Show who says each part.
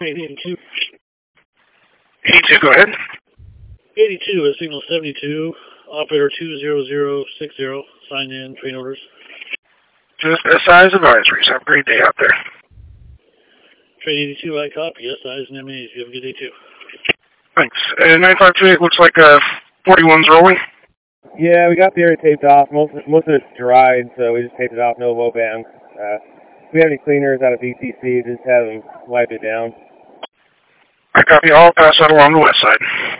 Speaker 1: 82.
Speaker 2: 82, go ahead.
Speaker 1: 82 is signal 72, operator 20060, sign in, train orders.
Speaker 2: Just SI's advisories. Have a great day out there.
Speaker 1: Train 82, I copy. SI's and MAs. You have a good day too.
Speaker 2: Thanks. 9528 looks like 41's rolling.
Speaker 3: Yeah, we got the area taped off. Most of it's dried, so we just taped it off, no low band. If we have any cleaners out of BTC, just have them wipe it down.
Speaker 2: I copy. I'll pass that along the west side.